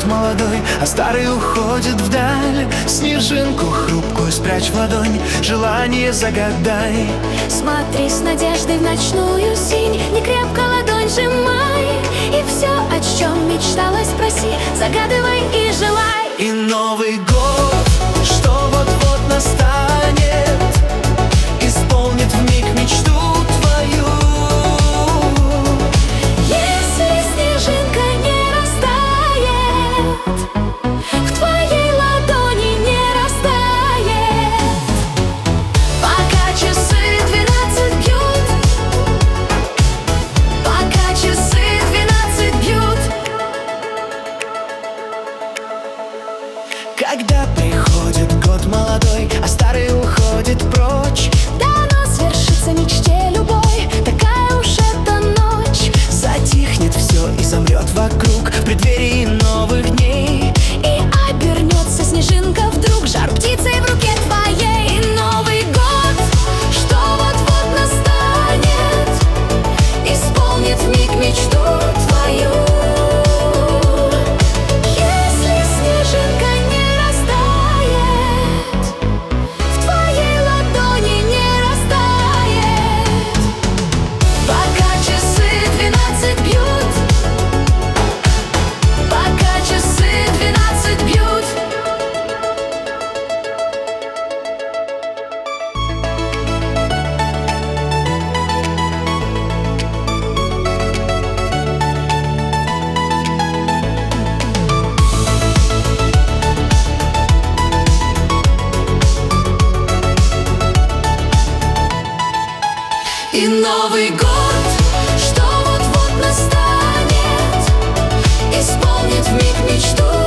молодой, а старый уходит вдаль. Снежинку хрупкую спрячь в ладонь, желание загадай. Смотри с надеждой в ночную синь, не крепко ладонь сжимай, и все, о чем мечталось, проси, загадывай и желай. И Новый год, что вот-вот настанет, исполнит вмиг мечту твою. Если снежинка не растает, в твоей ладони не растает, пока часы 12 бьют, пока часы 12 бьют. Когда приходит год молодой, а старый уходит прочь, Дано свершится мечте любой, такая уж эта ночь. затихнет все и замрет вокруг в преддверии новых дней. И обернется снежинка вдруг жар птицей в руке твоей. И Новый год, что вот-вот настанет, исполнит вмиг мечту твою. Если снежинка не растает, в твоей ладони не растает, пока часы 12 бьют, пока часы 12 бьют. И Новый год, что вот-вот настанет, исполнит вмиг мечту